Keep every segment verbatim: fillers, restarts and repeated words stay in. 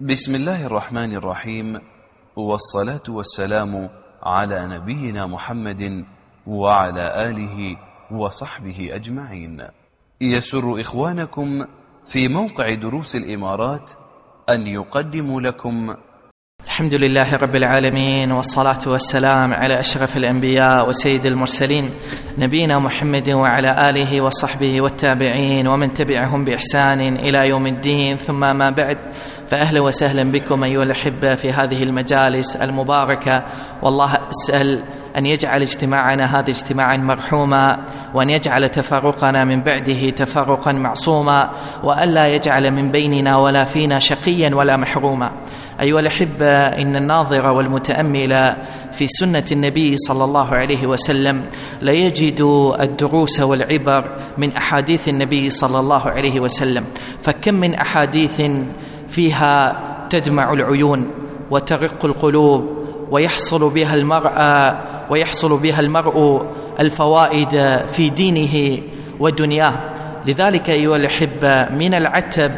بسم الله الرحمن الرحيم، والصلاة والسلام على نبينا محمد وعلى آله وصحبه أجمعين. يسر إخوانكم في موقع دروس الإمارات أن يقدموا لكم الحمد لله رب العالمين، والصلاة والسلام على أشرف الأنبياء وسيد المرسلين نبينا محمد وعلى آله وصحبه والتابعين ومن تبعهم بإحسان إلى يوم الدين، ثم ما بعد، فأهلا وسهلا بكم أيها الأحبة في هذه المجالس المباركة. والله أسأل أن يجعل اجتماعنا هذا اجتماعا مرحوما، وأن يجعل تفرقنا من بعده تفرقا معصوما، وألا يجعل من بيننا ولا فينا شقيا ولا محروما. أيها الأحبة، إن الناظر والمتأمل في سنة النبي صلى الله عليه وسلم ليجد الدروس والعبر من أحاديث النبي صلى الله عليه وسلم. فكم من أحاديث فيها تدمع العيون وترق القلوب، ويحصل بها المرء ويحصل بها المرء الفوائد في دينه ودنياه. لذلك أيها الأحبة، من العتب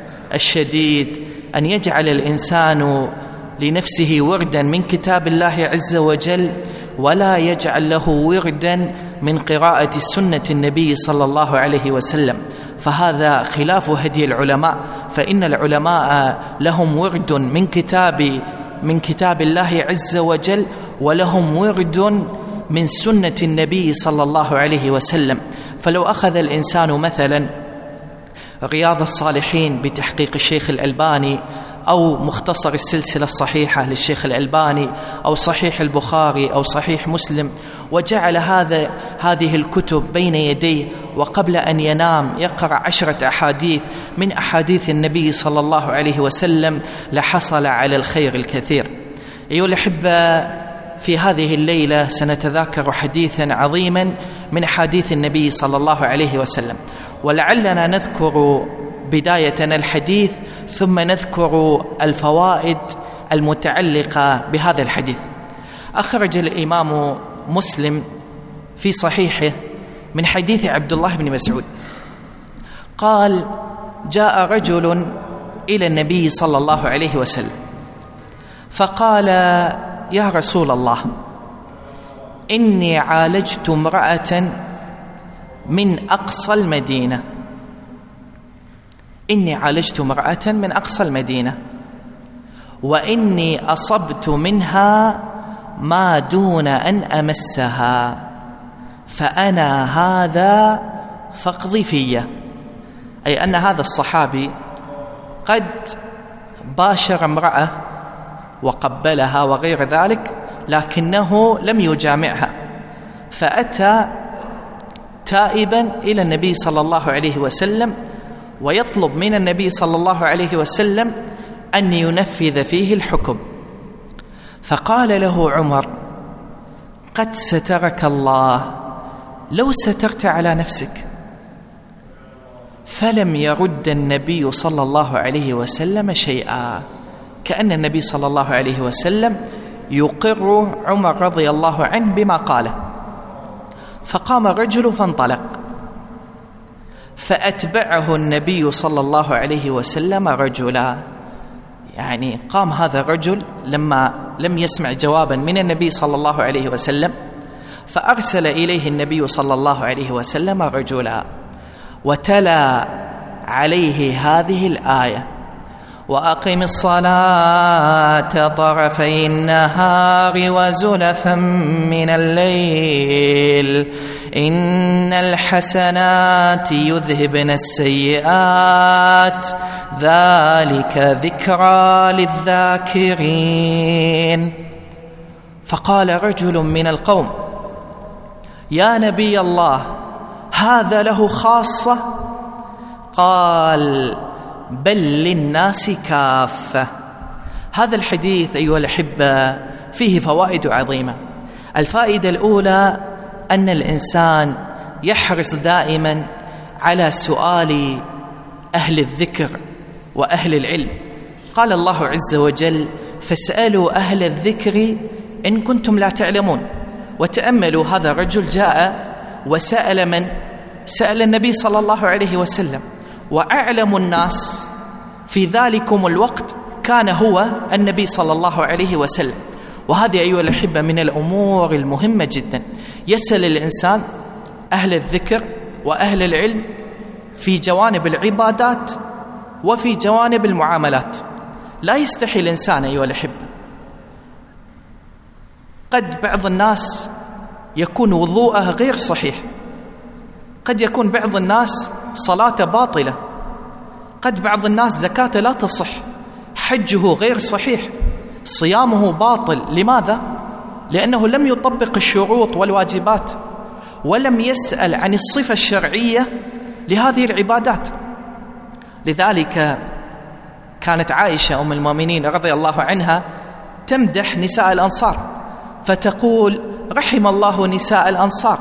الشديد أن يجعل الإنسان لنفسه وردا من كتاب الله عز وجل، ولا يجعل له وردا من قراءة سنة النبي صلى الله عليه وسلم، فهذا خلاف هدي العلماء. فإن العلماء لهم ورد من كتاب من كتاب الله عز وجل، ولهم ورد من سنة النبي صلى الله عليه وسلم. فلو أخذ الإنسان مثلا رياض الصالحين بتحقيق الشيخ الألباني، أو مختصر السلسلة الصحيحة للشيخ الألباني، أو صحيح البخاري، أو صحيح مسلم، وجعل هذا هذه الكتب بين يديه، وقبل أن ينام يقرأ عشرة أحاديث من أحاديث النبي صلى الله عليه وسلم، لحصل على الخير الكثير. أيها الأحبة، في هذه الليلة سنتذاكر حديثا عظيما من أحاديث النبي صلى الله عليه وسلم، ولعلنا نذكر بداية الحديث ثم نذكر الفوائد المتعلقة بهذا الحديث. أخرج الإمام مسلم في صحيحه من حديث عبد الله بن مسعود قال: جاء رجل إلى النبي صلى الله عليه وسلم فقال: يا رسول الله، إني عالجت امرأة من أقصى المدينة إني عالجت امرأة من أقصى المدينة وإني أصبت منها ما دون أن أمسها، فأنا هذا فاقضي فيه. أي أن هذا الصحابي قد باشر امرأة وقبلها وغير ذلك، لكنه لم يجامعها، فأتى تائبا إلى النبي صلى الله عليه وسلم ويطلب من النبي صلى الله عليه وسلم أن ينفذ فيه الحكم. فقال له عمر: قد سترك الله، لو سترت على نفسك. فلم يرد النبي صلى الله عليه وسلم شيئا، كأن النبي صلى الله عليه وسلم يقر عمر رضي الله عنه بما قاله. فقام الرجل فانطلق، فأتبعه النبي صلى الله عليه وسلم رجلا. يعني قام هذا الرجل لما لم يسمع جوابا من النبي صلى الله عليه وسلم، فأرسل إليه النبي صلى الله عليه وسلم رجلا، وتلا عليه هذه الآية: وأقم الصلاة طرفي النهار وزلفا من الليل إن الحسنات يذهبن السيئات ذلك ذكرى للذاكرين. فقال رجل من القوم: يا نبي الله، هذا له خاصة؟ قال: بل للناس كافة. هذا الحديث أيها الأحبة فيه فوائد عظيمة. الفائدة الأولى أن الإنسان يحرص دائما على سؤال أهل الذكر وأهل العلم. قال الله عز وجل: فاسألوا أهل الذكر إن كنتم لا تعلمون. وتأملوا، هذا الرجل جاء وسأل من؟ سأل النبي صلى الله عليه وسلم، وأعلم الناس في ذلكم الوقت كان هو النبي صلى الله عليه وسلم. وهذه أيها الأحبة من الأمور المهمة جدا. يسأل الإنسان أهل الذكر وأهل العلم في جوانب العبادات وفي جوانب المعاملات. لا يستحي الإنسان أيها الأحبة. قد بعض الناس يكون وضوءه غير صحيح، قد يكون بعض الناس صلاته باطلة، قد بعض الناس زكاته لا تصح، حجه غير صحيح، صيامه باطل. لماذا؟ لأنه لم يطبق الشروط والواجبات ولم يسأل عن الصفة الشرعية لهذه العبادات. لذلك كانت عائشة أم المؤمنين رضي الله عنها تمدح نساء الأنصار فتقول: رحم الله نساء الأنصار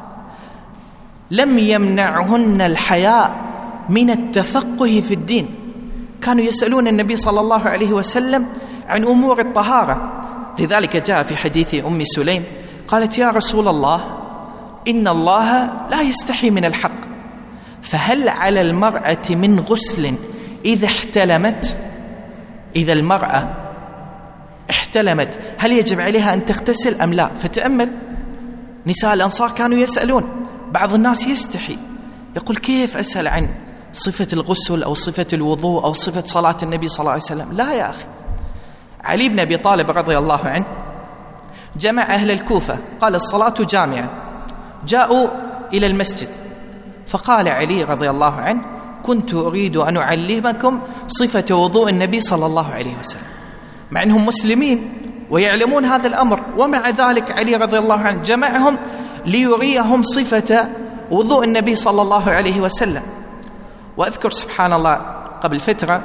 لم يمنعهن الحياء من التفقه في الدين. كانوا يسألون النبي صلى الله عليه وسلم عن أمور الطهارة. لذلك جاء في حديث أم سليم قالت: يا رسول الله، إن الله لا يستحي من الحق، فهل على المرأة من غسل إذا احتلمت؟ إذا المرأة احتلمت هل يجب عليها أن تغتسل أم لا؟ فتأمل نساء الأنصار كانوا يسألون. بعض الناس يستحي يقول: كيف أسأل عن صفة الغسل أو صفة الوضوء أو صفة صلاة النبي صلى الله عليه وسلم؟ لا يا أخي. علي بن أبي طالب رضي الله عنه جمع أهل الكوفة، قال: الصلاة جامعة. جاءوا إلى المسجد فقال علي رضي الله عنه: كنت أريد أن أعلمكم صفة وضوء النبي صلى الله عليه وسلم. مع أنهم مسلمين ويعلمون هذا الأمر، ومع ذلك علي رضي الله عنه جمعهم ليريهم صفة وضوء النبي صلى الله عليه وسلم. وأذكر سبحان الله قبل فترة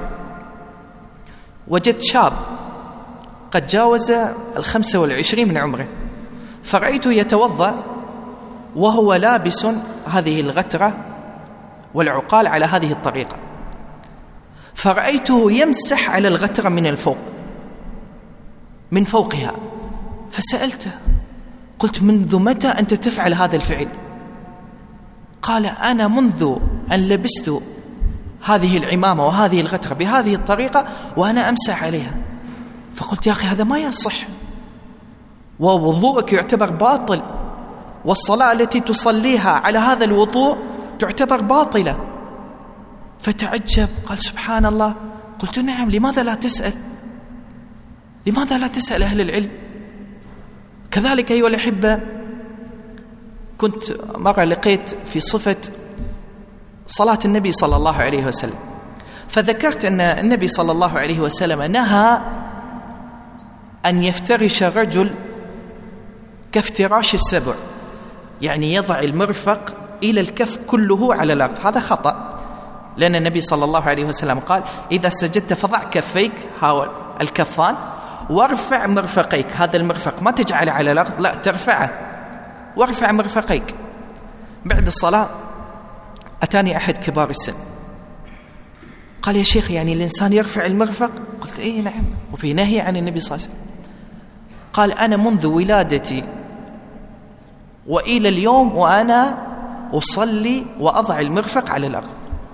وجدت شاب قد جاوز الخمسة والعشرين من عمره، فرأيته يتوضأ وهو لابس هذه الغترة والعقال على هذه الطريقة، فرأيته يمسح على الغترة من الفوق من فوقها. فسألته قلت: منذ متى أنت تفعل هذا الفعل؟ قال: أنا منذ أن لبست هذه العمامة وهذه الغترة بهذه الطريقة وأنا أمسح عليها. فقلت: يا أخي هذا ما يصح، ووضوءك يعتبر باطل، والصلاة التي تصليها على هذا الوضوء تعتبر باطلة. فتعجب قال: سبحان الله. قلت: نعم، لماذا لا تسأل؟ لماذا لا تسأل أهل العلم؟ كذلك أيها الأحبة، كنت مرة لقيت في صفة صلاة النبي صلى الله عليه وسلم، فذكرت أن النبي صلى الله عليه وسلم نهى أن يفترش الرجل كافتراش السبع، يعني يضع المرفق إلى الكف كله على الأرض. هذا خطأ، لأن النبي صلى الله عليه وسلم قال: إذا سجدت فضع كفيك هاول الكفان وارفع مرفقيك. هذا المرفق ما تجعل على الأرض، لا، ترفعه وارفع مرفقيك. بعد الصلاة أتاني أحد كبار السن قال: يا شيخ، يعني الإنسان يرفع المرفق؟ قلت: إيه نعم، وفي نهي عن النبي صلى الله عليه وسلم. قال: أنا منذ ولادتي وإلى اليوم وأنا أصلي وأضع المرفق على الأرض.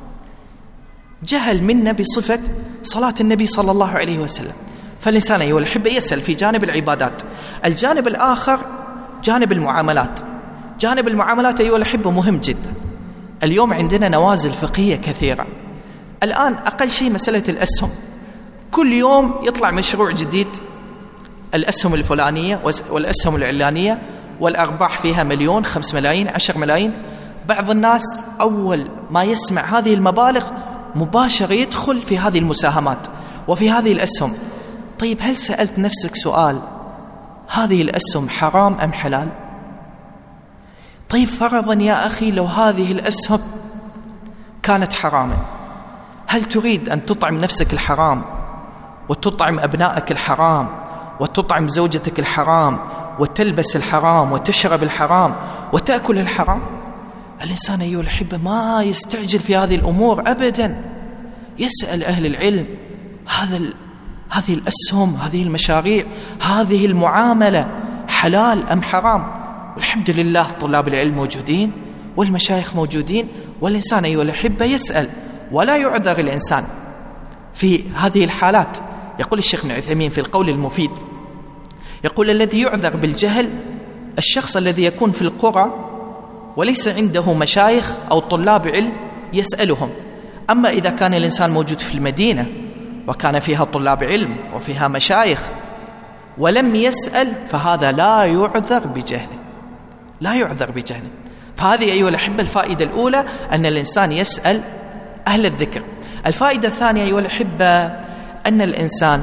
جهل منا بصفة صلاة النبي صلى الله عليه وسلم. فالإنسان أيها الأحبة يسأل في جانب العبادات. الجانب الآخر جانب المعاملات. جانب المعاملات أيها الأحبة مهم جدا. اليوم عندنا نوازل فقهية كثيرة. الآن أقل شيء مسألة الأسهم، كل يوم يطلع مشروع جديد، الأسهم الفلانية والأسهم العلانية، والأرباح فيها مليون، خمس ملايين، عشر ملايين. بعض الناس أول ما يسمع هذه المبالغ مباشرة يدخل في هذه المساهمات وفي هذه الأسهم. طيب، هل سألت نفسك سؤال: هذه الأسهم حرام أم حلال؟ طيب، فرضا يا أخي لو هذه الأسهم كانت حراما، هل تريد أن تطعم نفسك الحرام وتطعم أبنائك الحرام وتطعم زوجتك الحرام وتلبس الحرام وتشرب الحرام وتأكل الحرام؟ الإنسان أيها الأحبة ما يستعجل في هذه الأمور أبدا، يسأل أهل العلم: هذا ال... هذه الأسهم، هذه المشاريع، هذه المعاملة حلال أم حرام؟ والحمد لله طلاب العلم موجودين والمشايخ موجودين، والإنسان أيها الأحبة يسأل، ولا يعذر الإنسان في هذه الحالات. يقول الشيخ ابن عثيمين في القول المفيد، يقول الذي يعذر بالجهل الشخص الذي يكون في القرى وليس عنده مشايخ أو طلاب علم يسألهم. أما إذا كان الإنسان موجود في المدينة وكان فيها طلاب علم وفيها مشايخ ولم يسأل فهذا لا يعذر بجهله، لا يعذر بجهله. فهذه أيها الأحبة الفائدة الأولى، أن الإنسان يسأل أهل الذكر. الفائدة الثانية أيها الأحبة أن الإنسان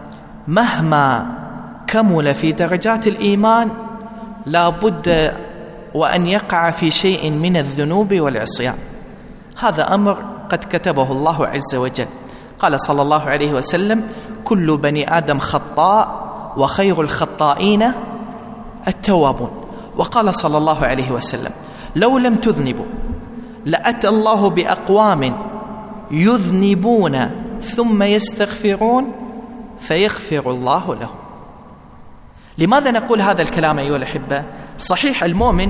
مهما كمل في درجات الإيمان لا بد وأن يقع في شيء من الذنوب والعصيان. هذا أمر قد كتبه الله عز وجل. قال صلى الله عليه وسلم: كل بني آدم خطاء وخير الخطائين التوابون. وقال صلى الله عليه وسلم: لو لم تذنبوا لأتى الله بأقوام يذنبون ثم يستغفرون فيغفر الله لهم. لماذا نقول هذا الكلام أيها الأحبة؟ صحيح المؤمن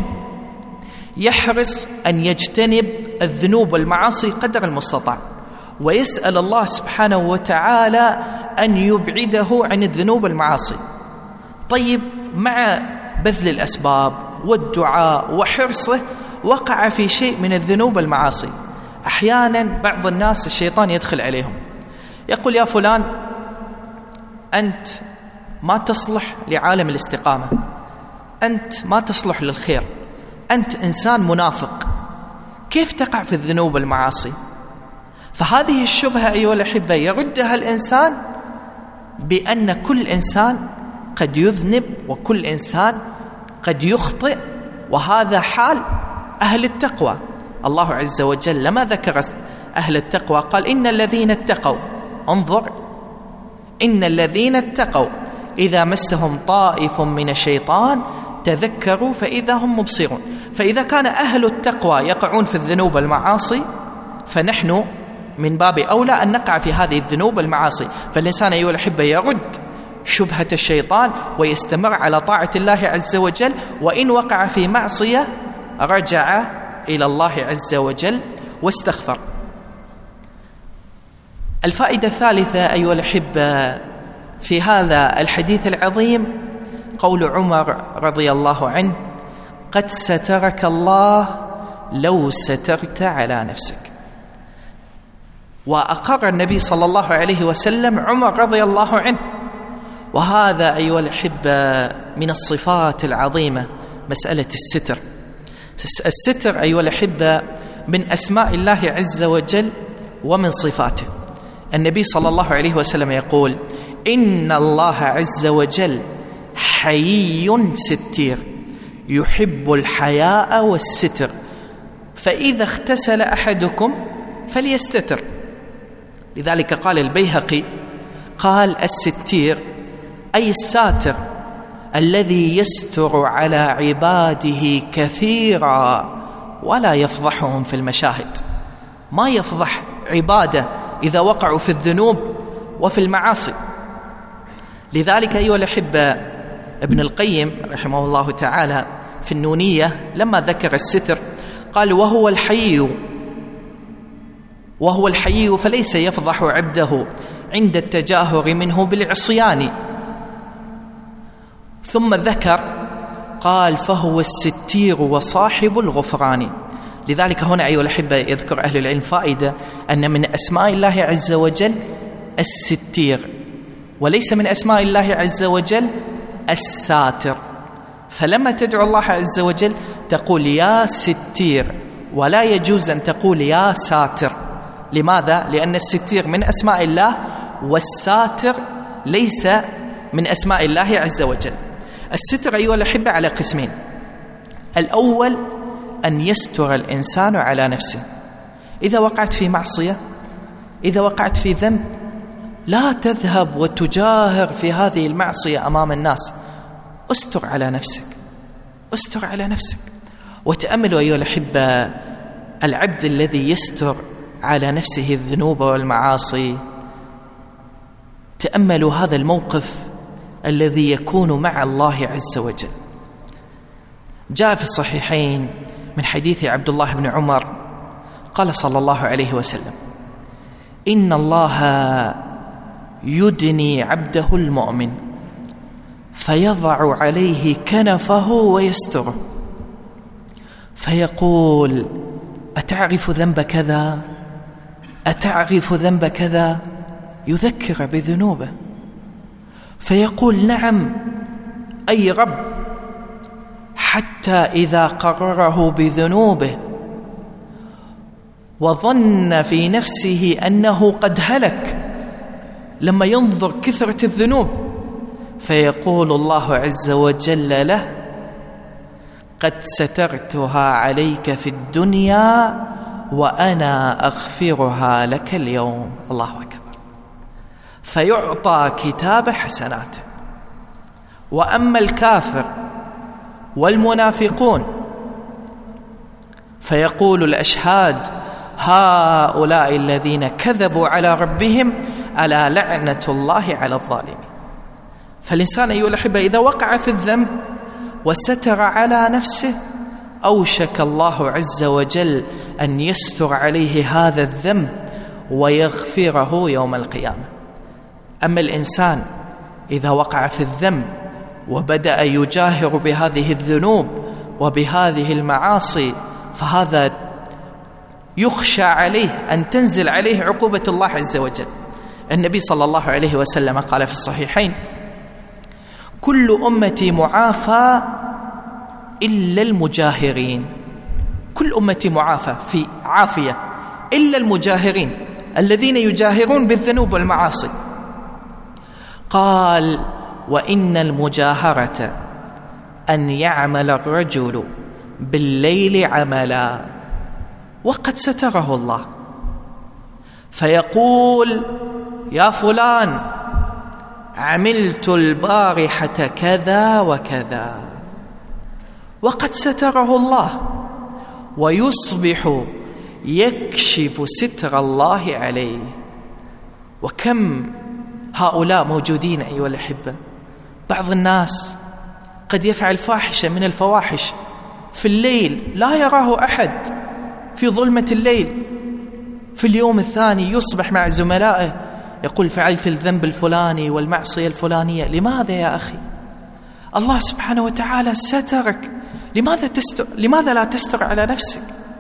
يحرص أن يجتنب الذنوب والمعاصي قدر المستطاع، ويسأل الله سبحانه وتعالى أن يبعده عن الذنوب والمعاصي. طيب، مع بذل الأسباب والدعاء وحرصه وقع في شيء من الذنوب والمعاصي. أحيانا بعض الناس الشيطان يدخل عليهم يقول: يا فلان أنت ما تصلح لعالم الاستقامة، أنت ما تصلح للخير، أنت إنسان منافق، كيف تقع في الذنوب والمعاصي؟ فهذه الشبهة أيها الأحبة يردها الإنسان بأن كل إنسان قد يذنب وكل إنسان قد يخطئ، وهذا حال أهل التقوى. الله عز وجل لما ذكر أهل التقوى قال: إن الذين اتقوا، انظر، إن الذين اتقوا إذا مسهم طائف من الشيطان تذكروا فإذا هم مبصرون. فإذا كان أهل التقوى يقعون في الذنوب والمعاصي فنحن من باب أولى أن نقع في هذه الذنوب والمعاصي. فالإنسان أيها الأحبة يرد شبهة الشيطان ويستمر على طاعة الله عز وجل، وإن وقع في معصية رجع إلى الله عز وجل واستغفر. الفائدة الثالثة أيها الأحبة في هذا الحديث العظيم قول عمر رضي الله عنه: قد سترك الله لو سترت على نفسك. وأقر النبي صلى الله عليه وسلم عمر رضي الله عنه. وهذا أيها الأحبة من الصفات العظيمة مسألة الستر. الستر أيها الأحبة من أسماء الله عز وجل ومن صفاته. النبي صلى الله عليه وسلم يقول: إن الله عز وجل حيي ستير يحب الحياء والستر، فإذا اغتسل أحدكم فليستتر. لذلك قال البيهقي قال: الستير أي الساتر الذي يستر على عباده كثيرا ولا يفضحهم في المشاهد. ما يفضح عباده إذا وقعوا في الذنوب وفي المعاصي. لذلك أيها الأحبة ابن القيم رحمه الله تعالى في النونية لما ذكر الستر قال: وهو الحي وهو الحي فليس يفضح عبده عند التجاهر منه بالعصيان. ثم ذكر قال: فهو الستير وصاحب الغفران. لذلك هنا أيها الأحبة يذكر أهل العلم فائدة أن من أسماء الله عز وجل الستير، وليس من أسماء الله عز وجل الساتر. فلما تدعو الله عز وجل تقول يا ستير، ولا يجوز أن تقول يا ساتر. لماذا؟ لأن الستير من أسماء الله والساتر ليس من أسماء الله عز وجل. الستر أيها الأحبة على قسمين: الأول أن يستر الإنسان على نفسه. إذا وقعت في معصية، إذا وقعت في ذنب، لا تذهب وتجاهر في هذه المعصية أمام الناس، استر على نفسك، استر على نفسك. وتأملوا أيها الأحبة العبد الذي يستر على نفسه الذنوب والمعاصي، تأملوا هذا الموقف الذي يكون مع الله عز وجل. جاء في الصحيحين من حديث عبد الله بن عمر قال صلى الله عليه وسلم: إن الله يدني عبده المؤمن فيضع عليه كنفه ويستره فيقول: أتعرف ذنب كذا؟ أتعرف ذنب كذا؟ يذكر بذنوبه فيقول: نعم أي رب. حتى إذا قرره بذنوبه وظن في نفسه أنه قد هلك لما ينظر كثرة الذنوب، فيقول الله عز وجل له: قد سترتها عليك في الدنيا وأنا أغفرها لك اليوم. الله أكبر. فيعطى كتاب حسناته. وأما الكافر والمنافقون فيقول الأشهاد: هؤلاء الذين كذبوا على ربهم ألا لعنة الله على الظالمين. فالإنسان أيها الأحبة إذا وقع في الذنب وستر على نفسه أوشك الله عز وجل أن يستر عليه هذا الذنب ويغفره يوم القيامة. أما الإنسان إذا وقع في الذنب وبدأ يجاهر بهذه الذنوب وبهذه المعاصي فهذا يخشى عليه أن تنزل عليه عقوبة الله عز وجل. النبي صلى الله عليه وسلم قال في الصحيحين: كل أمتي معافى إلا المجاهرين. كل أمتي معافى في عافية إلا المجاهرين الذين يجاهرون بالذنوب والمعاصي. قال: وإن المجاهرة أن يعمل الرجل بالليل عملا وقد ستره الله فيقول: يا فلان عملت البارحة كذا وكذا، وقد ستره الله، ويصبح يكشف ستر الله عليه. وكم هؤلاء موجودين أيها الأحبة. بعض الناس قد يفعل فاحشة من الفواحش في الليل لا يراه أحد في ظلمة الليل، في اليوم الثاني يصبح مع زملائه يقول: فعلت الذنب الفلاني والمعصية الفلانية. لماذا يا أخي؟ الله سبحانه وتعالى سترك، لماذا تستر؟ لماذا لا تستر على نفسك؟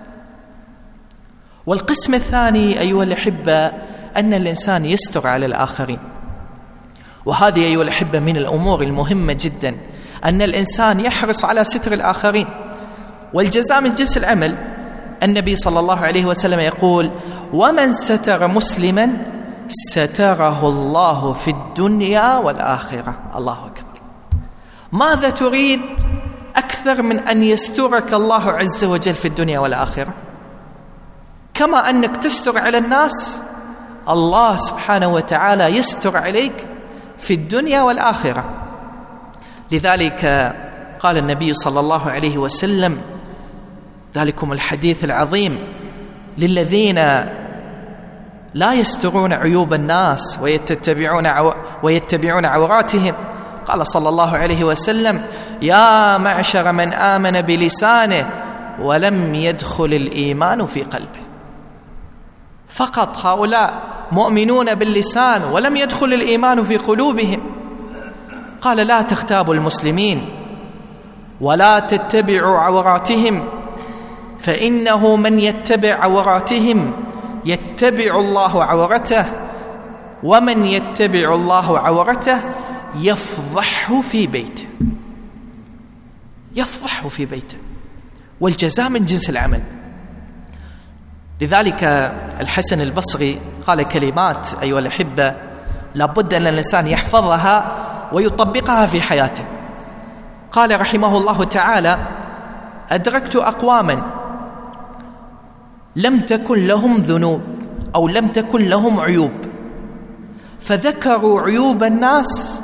والقسم الثاني أيها الأحبة أن الإنسان يستر على الآخرين. وهذه أيها الأحبة من الأمور المهمة جدا، أن الإنسان يحرص على ستر الآخرين. والجزاء من جنس العمل. النبي صلى الله عليه وسلم يقول: ومن ستر مسلما ستره الله في الدنيا والآخرة. الله أكبر. ماذا تريد أكثر من أن يسترك الله عز وجل في الدنيا والآخرة؟ كما أنك تستر على الناس، الله سبحانه وتعالى يستر عليك في الدنيا والآخرة. لذلك قال النبي صلى الله عليه وسلم ذلكم الحديث العظيم: للذين لا يسترون عيوب الناس ويتبعون عو... ويتبعون عوراتهم. قال صلى الله عليه وسلم: يا معشر من آمن بلسانه ولم يدخل الإيمان في قلبه. فقط هؤلاء مؤمنون باللسان ولم يدخل الإيمان في قلوبهم. قال: لا تغتابوا المسلمين ولا تتبعوا عوراتهم، فإنه من يتبع عوراتهم يتبع الله عورته، ومن يتبع الله عورته يفضحه في بيته. يفضحه في بيته. والجزاء من جنس العمل. لذلك الحسن البصري قال كلمات أيها الأحبة لابد أن الإنسان يحفظها ويطبقها في حياته. قال رحمه الله تعالى: أدركت أقواما لم تكن لهم ذنوب أو لم تكن لهم عيوب، فذكروا عيوب الناس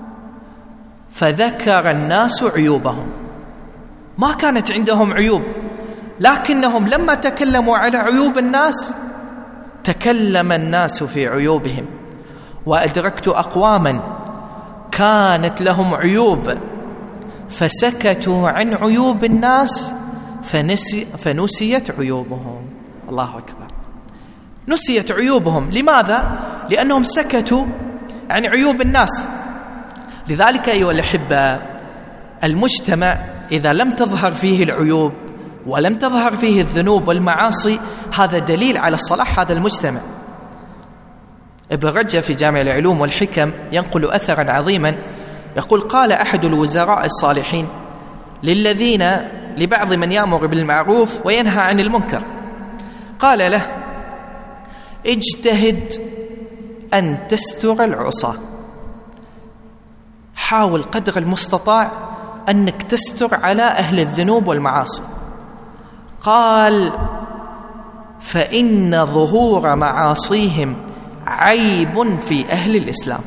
فذكر الناس عيوبهم. ما كانت عندهم عيوب، لكنهم لما تكلموا على عيوب الناس تكلم الناس في عيوبهم. وأدركت أقواما كانت لهم عيوب فسكتوا عن عيوب الناس فنسي فنسيت عيوبهم. الله أكبر. نسيت عيوبهم. لماذا؟ لأنهم سكتوا عن عيوب الناس. لذلك أيها الأحبة، المجتمع إذا لم تظهر فيه العيوب ولم تظهر فيه الذنوب والمعاصي، هذا دليل على صلاح هذا المجتمع. ابن رجب في جامع العلوم والحكم ينقل أثرا عظيما يقول: قال أحد الوزراء الصالحين للذين لبعض من يأمر بالمعروف وينهى عن المنكر، قال له: اجتهد أن تستر العصاة، حاول قدر المستطاع أنك تستر على أهل الذنوب والمعاصي. قال: فإن ظهور معاصيهم عيب في أهل الإسلام.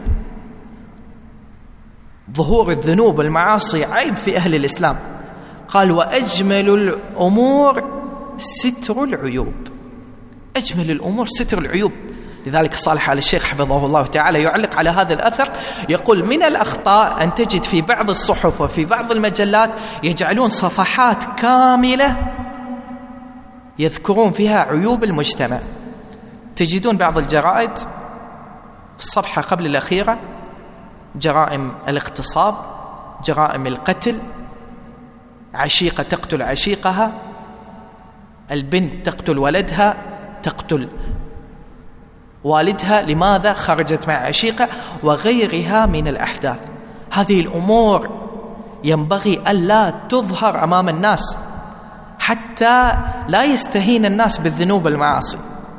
ظهور الذنوب والمعاصي عيب في أهل الإسلام. قال: وأجمل الأمور ستر العيوب. أجمل الأمور ستر العيوب. لذلك صالح آل الشيخ حفظه الله تعالى يعلق على هذا الأثر يقول: من الأخطاء أن تجد في بعض الصحف وفي بعض المجلات يجعلون صفحات كاملة يذكرون فيها عيوب المجتمع. تجدون بعض الجرائد في الصفحة قبل الأخيرة جرائم الاغتصاب، جرائم القتل، عشيقة تقتل عشيقها، البنت تقتل ولدها، تقتل والدها، لماذا؟ خرجت مع عشيقة، وغيرها من الأحداث. هذه الأمور ينبغي ألا تظهر أمام الناس حتى لا يستهين الناس بالذنوب والمعاصي.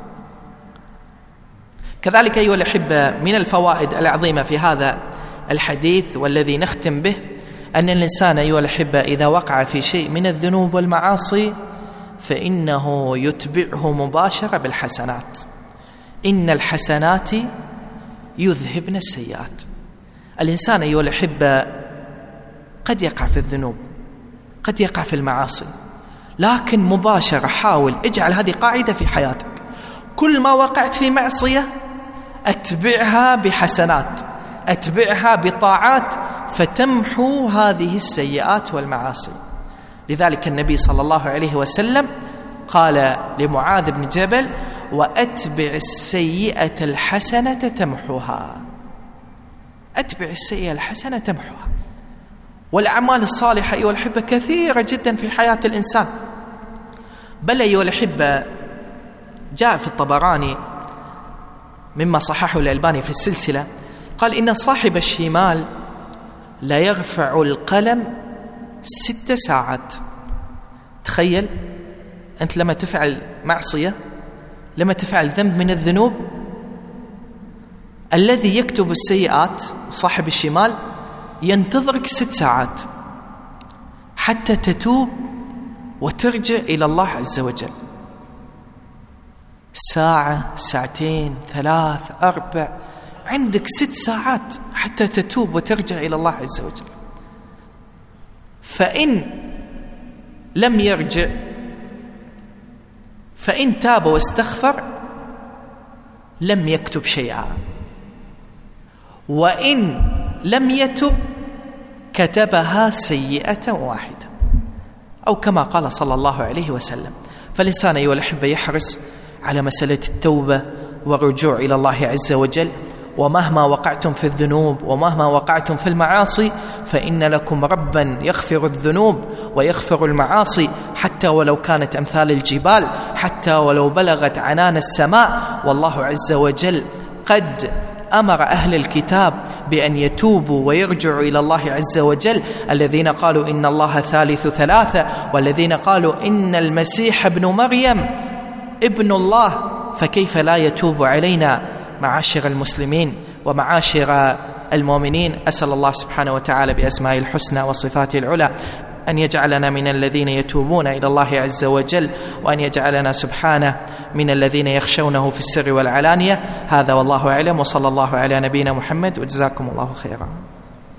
كذلك أيها الأحبة، من الفوائد العظيمة في هذا الحديث والذي نختم به أن الإنسان أيها الأحبة إذا وقع في شيء من الذنوب والمعاصي فإنه يتبعه مباشرة بالحسنات. إن الحسنات يذهبن السيئات. الإنسان أيها الأحبة قد يقع في الذنوب، قد يقع في المعاصي، لكن مباشرة حاول اجعل هذه قاعدة في حياتك: كل ما وقعت في معصية أتبعها بحسنات، أتبعها بطاعات، فتمحو هذه السيئات والمعاصي. لذلك النبي صلى الله عليه وسلم قال لمعاذ بن جبل: وأتبع السيئة الحسنة تمحوها. أتبع السيئة الحسنة تمحوها. والأعمال الصالحة أيها الأحبة كثيرة جدا في حياة الإنسان. بل أيها الأحبة جاء في الطبراني مما صححه الألباني في السلسلة قال: إن صاحب الشمال لا يرفع القلم ست ساعات. تخيل أنت لما تفعل معصية، لما تفعل ذنب من الذنوب، الذي يكتب السيئات صاحب الشمال ينتظرك ست ساعات حتى تتوب وترجع إلى الله عز وجل. ساعة، ساعتين، ثلاث، أربع، عندك ست ساعات حتى تتوب وترجع إلى الله عز وجل. فإن لم يرجع، فإن تاب واستغفر لم يكتب شيئا، وإن لم يتب كتبها سيئة واحدة، أو كما قال صلى الله عليه وسلم. فالإنسان أيها الأحبة يحرص على مسألة التوبة والرجوع إلى الله عز وجل. ومهما وقعتم في الذنوب ومهما وقعتم في المعاصي فإن لكم ربا يغفر الذنوب ويغفر المعاصي، حتى ولو كانت أمثال الجبال، حتى ولو بلغت عنان السماء. والله عز وجل قد أمر أهل الكتاب بأن يتوبوا ويرجعوا إلى الله عز وجل، الذين قالوا إن الله ثالث ثلاثة، والذين قالوا إن المسيح ابن مريم ابن الله. فكيف لا يتوب علينا معاشر المسلمين ومعاشر المؤمنين؟ أسأل الله سبحانه وتعالى بأسمائه الحسنى وصفاته العلى أن يجعلنا من الذين يتوبون إلى الله عز وجل، وأن يجعلنا سبحانه من الذين يخشونه في السر والعلانية. هذا والله أعلم، وصلى الله على نبينا محمد، وجزاكم الله خيرا.